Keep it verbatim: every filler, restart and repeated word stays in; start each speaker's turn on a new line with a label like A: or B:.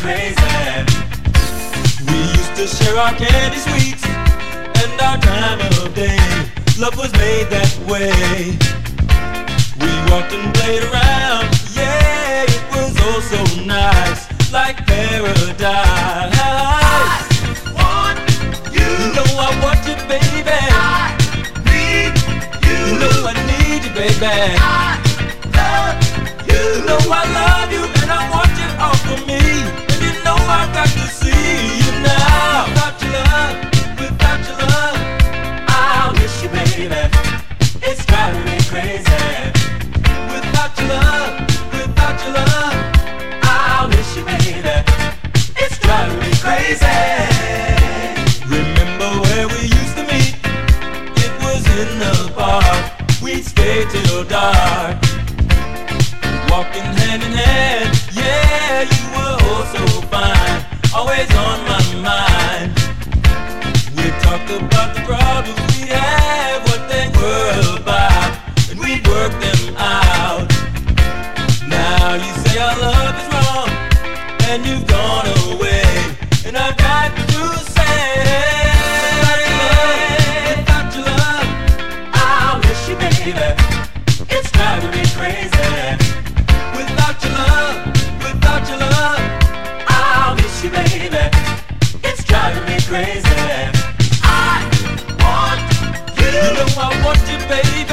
A: crazy. We used to share our candy sweets and our time of day. Love was made that way. We walked and played around, yeah, it was oh so nice, like paradise.
B: I want you.
A: You know I want you, baby.
B: I need you.
A: You know I need you, baby.
B: I love you.
A: You know I love you and I want you all for me. And you know I've got to see you now. Without your love, without your love, I'll miss you, baby. It's driving me crazy. Without your love, without your love, I'll miss you, baby. It's driving me crazy. Remember where we used to meet? It was in the park. We'd stay till dark, walking hand in hand. Yeah, you were oh so fine, always on my mind. We talked about the problems we had, what they were about, and we'd work them out. Now you say our love is wrong, and you've gone away, and I've got to say, without your love, I'll miss you, baby. It's driving me crazy. Without your love, without your love, I'll miss you, baby. It's driving me crazy.
B: I want you.
A: You know I want you, baby.